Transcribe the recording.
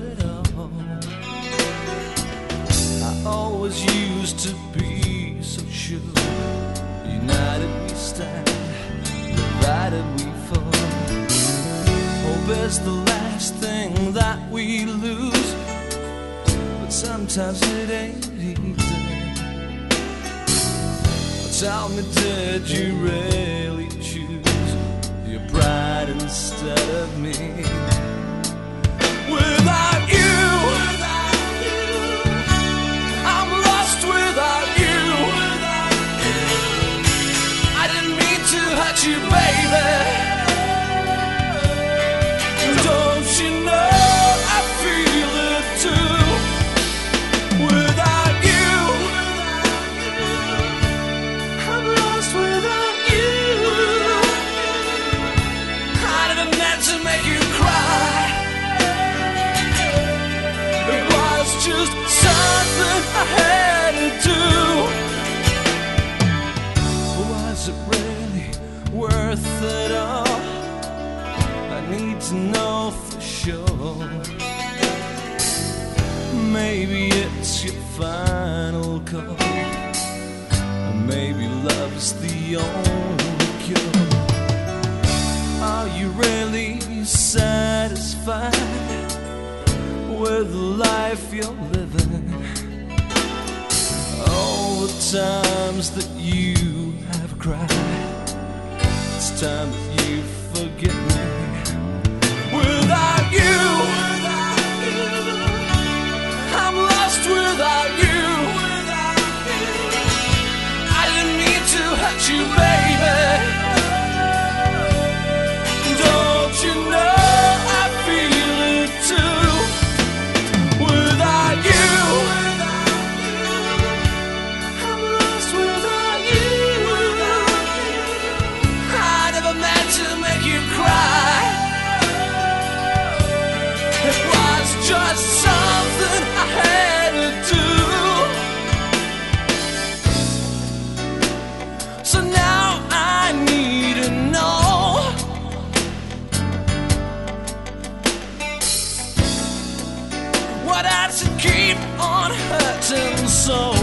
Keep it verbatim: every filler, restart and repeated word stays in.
it all. I always used to be so sure. United we stand, divided we fall. Hope is the last thing that we lose, but sometimes it ain't easy. Tell me, did you really choose your pride instead of me? Without you, I'm lost without you. I didn't mean to hurt you, baby. Don't you know I feel it too? Without you, I'm lost without you. I never meant to make you cry. It was just something I had to do. Was it really worth it all? I need to know for sure. Maybe it's your final call, or maybe love's the only cure. Are you really satisfied with the life you're living? All the times that you have cried, it's time that you forget me. Without you, I'm lost without you. I didn't mean to hurt you, baby. Don't you know I feel it too? Without you, I'm lost without you. I never meant to make you cry. It was just something I had to do. So now I need to know, what has to keep on hurting so?